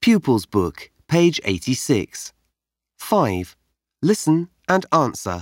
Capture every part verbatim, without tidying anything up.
Pupils Book, page eighty-six. five. Listen and answer.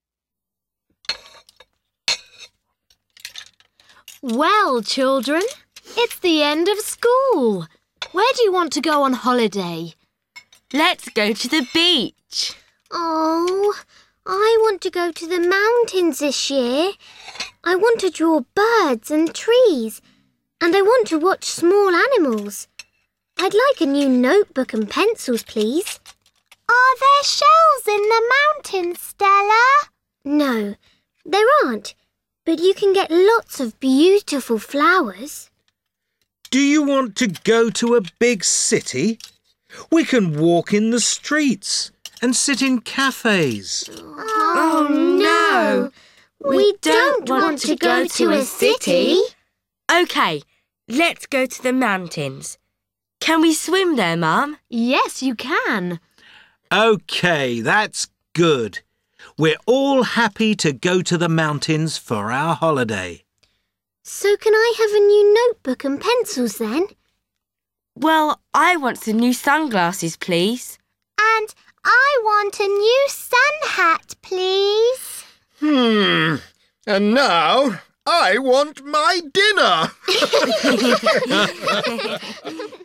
Well, children, it's the end of school. Where do you want to go on holiday? Let's go to the beach. Oh, I want to go to the mountains this year. I want to draw birds and trees, and I want to watch small animals. I'd like a new notebook and pencils, please. Are there shells in the mountains, Stella? No, there aren't, but you can get lots of beautiful flowers. Do you want to go to a big city? We can walk in the streets and sit in cafes. Oh, no! We, we don't, don't want to go to a city. OK, let's go to the mountains. Can we swim there, Mum? Yes, you can. OK, that's good. We're all happy to go to the mountains for our holiday. So can I have a new notebook and pencils then? Well, I want some new sunglasses, please. And I want a new sun hat, please. Hmm. And now I want my dinner.